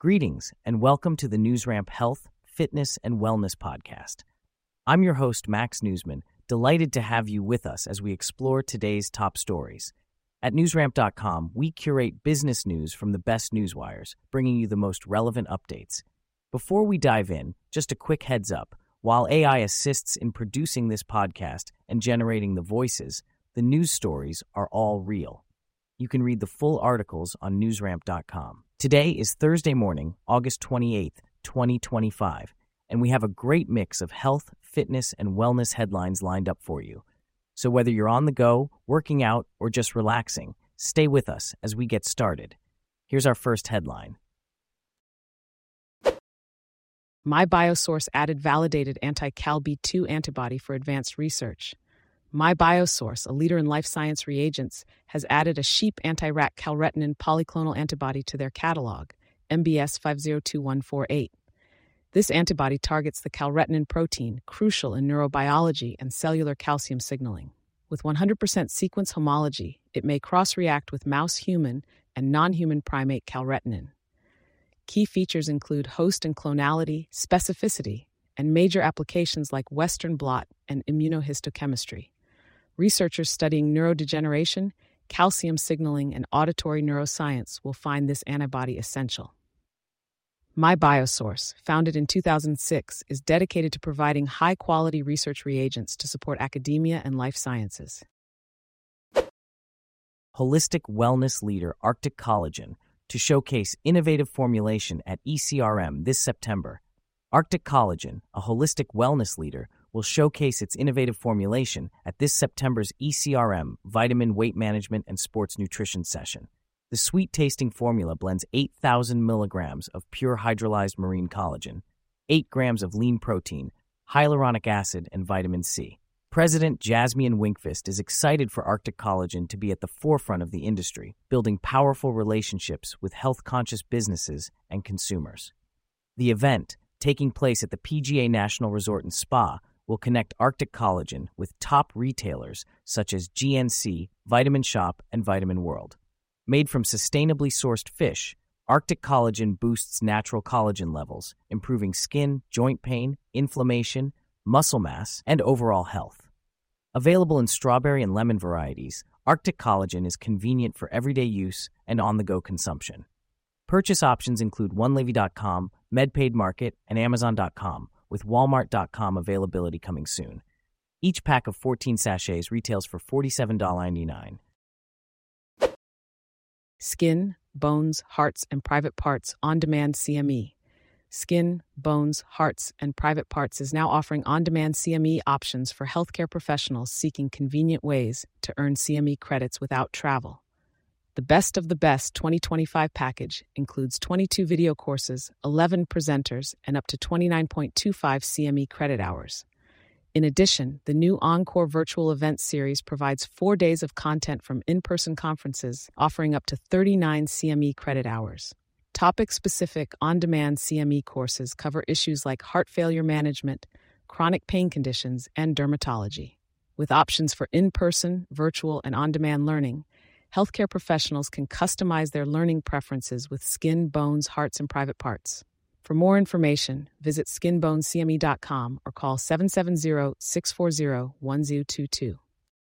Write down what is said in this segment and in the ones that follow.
Greetings, and welcome to the NewsRamp Health, Fitness, and Wellness Podcast. I'm your host, Max Newsman, delighted to have you with us as we explore today's top stories. At newsramp.com, we curate business news from the best newswires, bringing you the most relevant updates. Before we dive in, just a quick heads up. While AI assists in producing this podcast and generating the voices, the news stories are all real. You can read the full articles on newsramp.com. Today is Thursday morning, August 28th, 2025, and we have a great mix of health, fitness, and wellness headlines lined up for you. So whether you're on the go, working out, or just relaxing, stay with us as we get started. Here's our first headline. MyBiosource added validated anti-CalB2 antibody for advanced research. MyBiosource, a leader in life science reagents, has added a sheep anti-rat calretinin polyclonal antibody to their catalog, MBS 502148. This antibody targets the calretinin protein, crucial in neurobiology and cellular calcium signaling. With 100% sequence homology, it may cross-react with mouse-human and non-human primate calretinin. Key features include host and clonality, specificity, and major applications like Western blot and immunohistochemistry. Researchers studying neurodegeneration, calcium signaling, and auditory neuroscience will find this antibody essential. MyBiosource, founded in 2006, is dedicated to providing high-quality research reagents to support academia and life sciences. Holistic wellness leader Arctic Collagen to showcase innovative formulation at ECRM this September. Arctic Collagen, a holistic wellness leader, will showcase its innovative formulation at this September's ECRM Vitamin Weight Management and Sports Nutrition session. The sweet-tasting formula blends 8,000 milligrams of pure hydrolyzed marine collagen, 8 grams of lean protein, hyaluronic acid, and vitamin C. President Jasmine Winkfist is excited for Arctic Collagen to be at the forefront of the industry, building powerful relationships with health-conscious businesses and consumers. The event, taking place at the PGA National Resort and Spa, will connect Arctic Collagen with top retailers such as GNC, Vitamin Shoppe, and Vitamin World. Made from sustainably sourced fish, Arctic Collagen boosts natural collagen levels, improving skin, joint pain, inflammation, muscle mass, and overall health. Available in strawberry and lemon varieties, Arctic Collagen is convenient for everyday use and on-the-go consumption. Purchase options include OneLevy.com, MedPaid Market, and Amazon.com, with Walmart.com availability coming soon. Each pack of 14 sachets retails for $47.99. Skin, Bones, Hearts, and Private Parts On-Demand CME. Skin, Bones, Hearts, and Private Parts is now offering on-demand CME options for healthcare professionals seeking convenient ways to earn CME credits without travel. The Best of the Best 2025 package includes 22 video courses, 11 presenters, and up to 29.25 CME credit hours. In addition, the new Encore virtual event series provides 4 days of content from in-person conferences, offering up to 39 CME credit hours. Topic-specific on-demand CME courses cover issues like heart failure management, chronic pain conditions, and dermatology. With options for in-person, virtual, and on-demand learning, healthcare professionals can customize their learning preferences with Skin, Bones, Hearts, and Private Parts. For more information, visit skinbonescme.com or call 770-640-1022.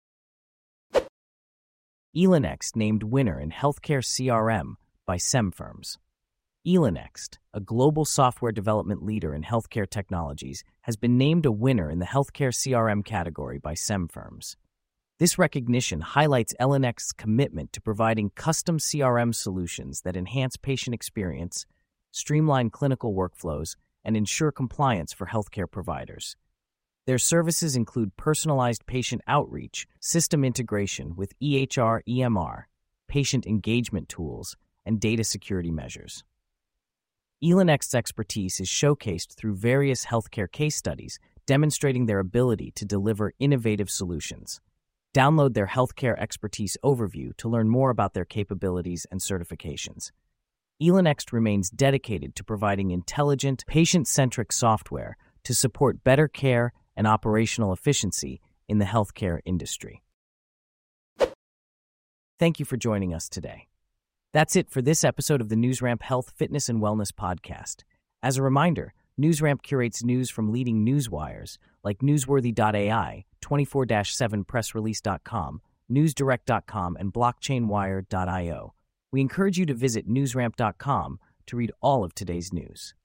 Elenext named winner in healthcare CRM by SemFirms. Elenext, a global software development leader in healthcare technologies, has been named a winner in the healthcare CRM category by SemFirms. This recognition highlights Elenext's commitment to providing custom CRM solutions that enhance patient experience, streamline clinical workflows, and ensure compliance for healthcare providers. Their services include personalized patient outreach, system integration with EHR/EMR, patient engagement tools, and data security measures. Elenext's expertise is showcased through various healthcare case studies, demonstrating their ability to deliver innovative solutions. Download their healthcare expertise overview to learn more about their capabilities and certifications. Elenext remains dedicated to providing intelligent, patient-centric software to support better care and operational efficiency in the healthcare industry. Thank you for joining us today. That's it for this episode of the NewsRamp Health, Fitness, and Wellness podcast. As a reminder, NewsRamp curates news from leading news wires like Newsworthy.ai, 24/7pressrelease.com, NewsDirect.com, and BlockchainWire.io. We encourage you to visit NewsRamp.com to read all of today's news.